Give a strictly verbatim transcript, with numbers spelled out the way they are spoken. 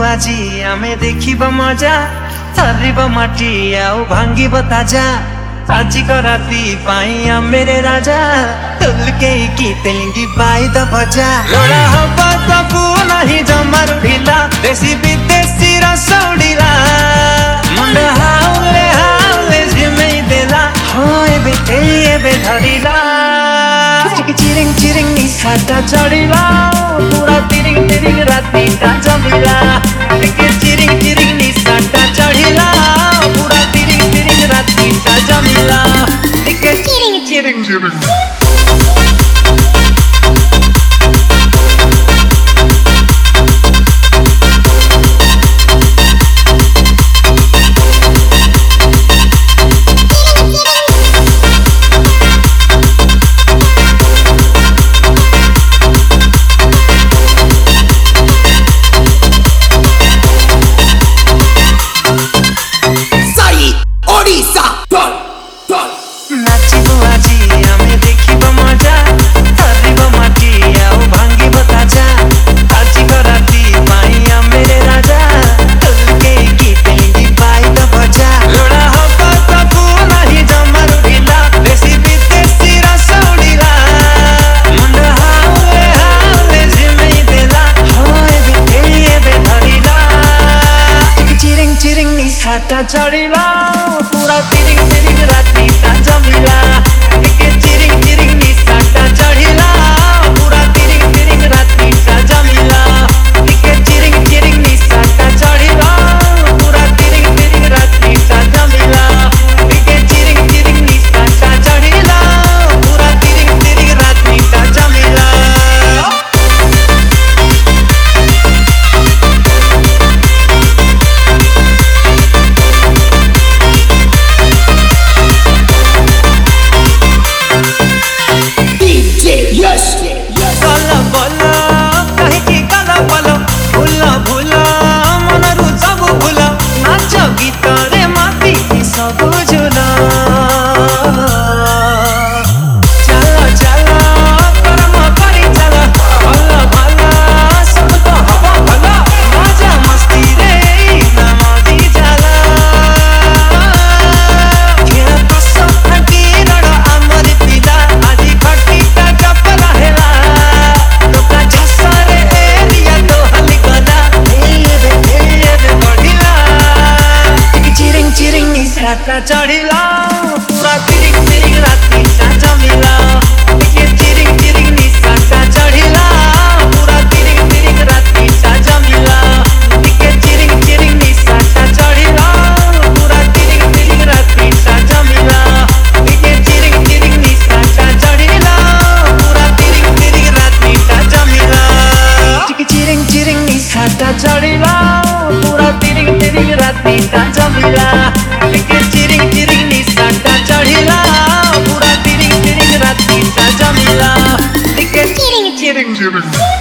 আজি आमे देखिब मजा थरिब माटी आउ भांगिब ताजा आजिक राती पाई मेरे राजा तुलके की तेंगी बाई द बजा लोड़ा हवा तबु नहीं जमर ढिला देसी विदेशी रसौड़ीला मुंड हाउले हाउले झिमे देला होए बे ए बे धरिला चिरिंग चिरिंग निसाटा चढ़िला पूरा तिरिंग तिरिंग राती ता जमिला चिरिंग चिरिंग निसाटा चढ़िला पूरा तिरिंग तिरिंग राती ता जमिला चिरिंग चिरिंग चिरिंग नाचिब आजी आमे देखिब मजा थरिब माटी आउ भांगिब ताजा आजिक राती पाई मेरे राजा तुलके की तेंगी बाई द बजा लोड़ा हवा तबु नहीं जमर ढिला देसी विदेशी रसौड़ीला मुंड हाउले हाउले झिमे देला होए बे ए बे धरिला चिरिंग चिरिंग निसाटा चढ़िला पूरा तिरिंग तिरिंग राती ता जमिला चिरिंग चिरिंग निसाटा चढ़िला पूरा तिरिंग तिरिंग राती ता जमिला चिरिंग चिरिंग निसाटा चढ़िला पूरा तिरिंग तिरिंग राती ता जमिला चिरिंग चिरिंग निसाटा चढ़िला पूरा तिरिंग तिरिंग राती ता जमिला Bola bola, kahe ki kala bola, bhula bhula, monaru sabu bhula, nacho gitare mati sabu jula. Chala chala, karma kari chala, bhala bhala, sab to hava bhala, maja masti re namadi chala. Kya paso thaki rada amar pida, aji khati ta jap rahela. निसाटा चढ़िला पूरा तिरिंग तिरिंग राती ता जमिला चिरिंग चिरिंग निसाटा चढ़िला पूरा तिरिंग तिरिंग राती ता जमिला चिरिंग चिरिंग निसाटा चढ़िला पूरा तिरिंग तिरिंग राती ता जमिला चिरिंग चिरिंग निसाटा चढ़िला पूरा तिरिंग तिरिंग राती ता जमिला चिरिंग चिरिंग निसाटा चढ़िला पूरा तिरिंग तिरिंग राती ता जमिला चिरिंग चिरिंग निसाटा चढ़िला पूरा तिरिंग तिरिंग राती ता जमिला चिरिंग चिरिंग चिरिंग